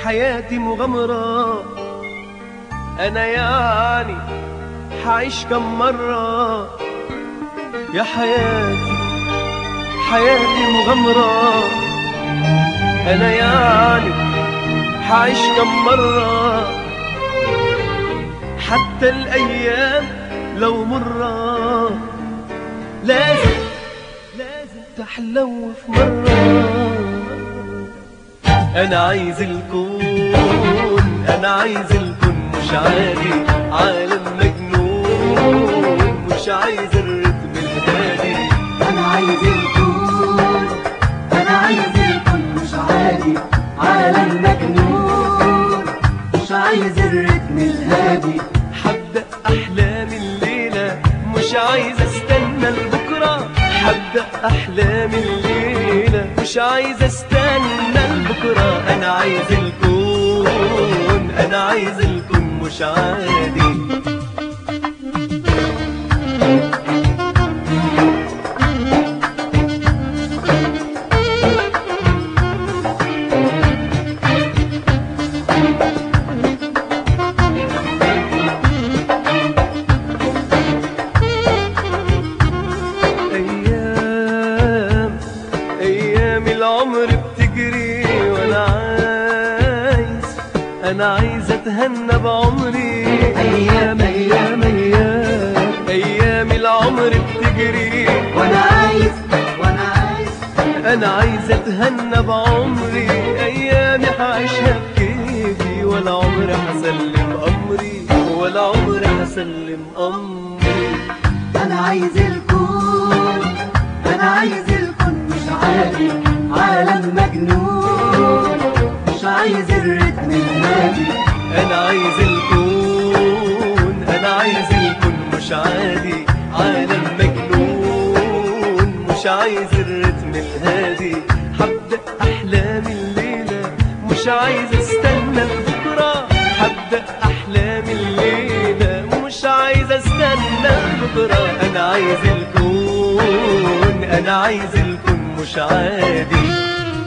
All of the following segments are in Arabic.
حياتي مغامرة، أنا يعني حعيش كم مرة. يا حياتي حياتي مغامرة، أنا يعني حعيش كم مرة. حتى الأيام لو مرة لازم تحلو في مرة. أنا عايز الكون، أنا عايز الكون مش عادي، عالم مجنون مش عايز الرتم الهادي. أنا عايز الكون، أنا عايز الكون مش عادي، عالم مجنون مش عايز الرتم الهادي. حبدأ أحلامي الليلة مش عايز استنى لبكرة، حبدأ أحلامي الليلة مش عايز استنى لبكرة. أنا عايز الكون، أنا عايز الكون مش عادي. أيام العمر بتجري أنا عايز أتهنى بعمري. أيام العمر بتجري أنا عايز أتهنى بعمري. أيامي هعيشها بكيفي، ولا عمري هسلم أمري، ولا عمري هسلم أمري. أنا عايز الكون، أنا عايز الكون مش عادي، عالم مجنون مش عايز الرتم الهادي. أنا عايز الكون، أنا عايز الكون مش عادي، عالم مجنون مش عايز الرتم الهادي. هبدأ أحلامي الليلة مش عايز استنى لبكرة، هبدأ أحلامي الليلة مش عايز استنى لبكرة. أنا عايز الكون، أنا عايز الكون مش عادي.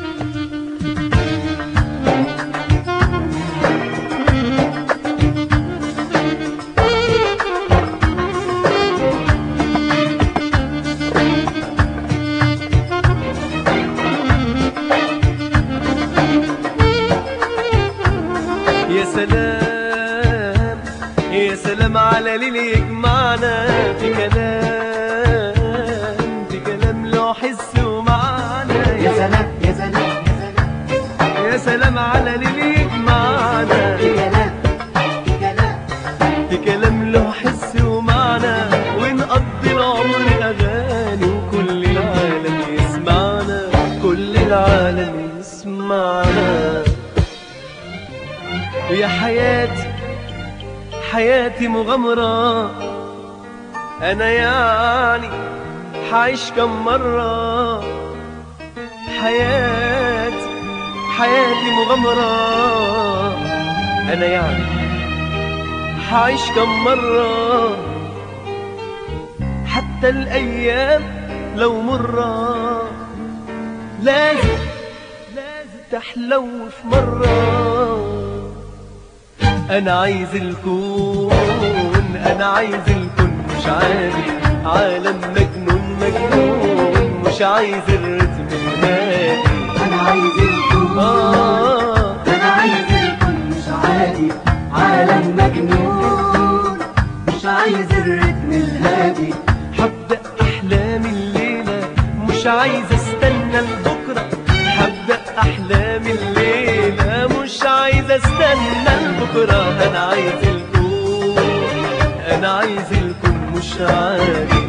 يا سلام يا سلام على ليل يجمعنا في كلام، في كلام له حس ومعنى. يا سلام يا سلام يا سلام يا سلام على ليل يجمعنا في كلام، في كلام في كلام له حس ومعنى. ونقضي العمر أغاني وكل العالم يسمعنا، كل العالم يسمعنا. يا حياتي حياتي مغامرة، أنا يعني حعيش كم مرة. حياتي حياتي مغامرة، أنا يعني حعيش كم مرة. حتى الأيام لو مرة لازم تحلو في مرة. أنا عايز الكون، أنا عايز الكون مش عادي، عالم مجنون مش عايز الرتم الهادي. أنا عايز الكون، أنا عايز الكون مش عادي، عالم مجنون مش عايز الرتم الهادي. هبدأ أحلامي الليلة مش عايز استنى لبكرة، هبدأ أحلامي الليلة مش عايز استنى لبكرة. أنا عايز الكون، أنا عايز الكون مش عادي.